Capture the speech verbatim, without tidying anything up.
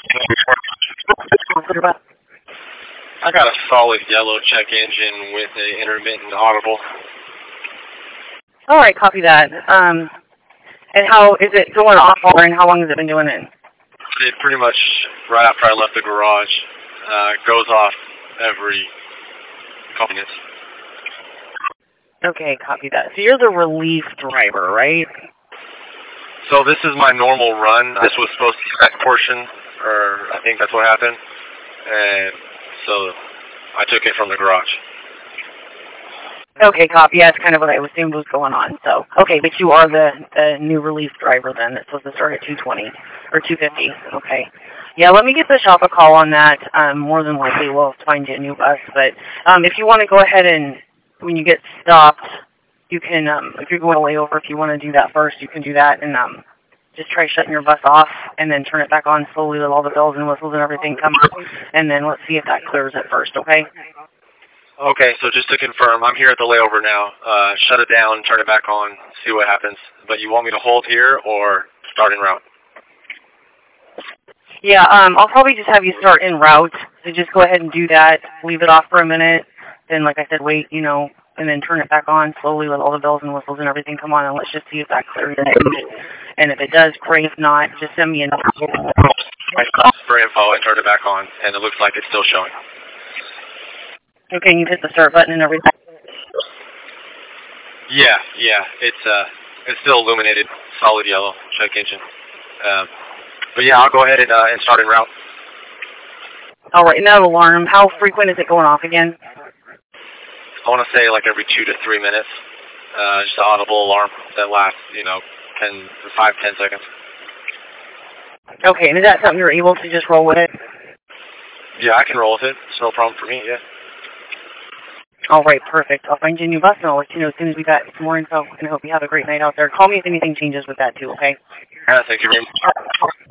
I got a solid yellow check engine with a intermittent audible. All right, copy that. Um, and how is it going off, and how long has it been doing it? It pretty much, right after I left the garage, uh, goes off every couple minutes. Okay, copy that. So you're the relief driver, right? So this is my normal run. This was supposed to be the next portion, or I think that's what happened. And so I took it from the garage. Okay, copy. Yeah, that's kind of what I assumed was going on. So, okay, but you are the, the new relief driver then. That's supposed to start at two twenty or two fifty. Okay. Yeah, let me get the shop a call on that. Um, more than likely we'll find you a new bus. But um, if you want to go ahead and, when you get stopped, you can, um, if you're going a layover, if you want to do that first, you can do that and um, just try shutting your bus off and then turn it back on slowly, let all the bells and whistles and everything come up. And then let's see if that clears it first, okay? Okay, so just to confirm, I'm here at the layover now. Uh, shut it down, turn it back on, see what happens. But you want me to hold here or start en route? Yeah, um, I'll probably just have you start en route. So just go ahead and do that. Leave it off for a minute. Then, like I said, wait, you know, and then turn it back on slowly, let all the bells and whistles and everything come on, and let's just see if that clears it. And if it does, great. If not, just send me a note. I stopped for info and turned it back on, and it looks like it's still showing. Okay, you hit the start button and everything. Yeah, yeah, it's uh, it's still illuminated, solid yellow check engine. Um, but yeah, I'll go ahead and, uh, and start en route. All right, now alarm. How frequent is it going off again? I want to say like every two to three minutes. Uh, just an audible alarm that lasts, you know, ten, five, ten seconds. Okay, and is that something you're able to just roll with it? Yeah, I can roll with it. It's no problem for me. Yeah. All right, perfect. I'll find you a new bus, and I'll let you know as soon as we got some more info, and I hope you have a great night out there. Call me if anything changes with that, too, okay? Yeah, thank you very much.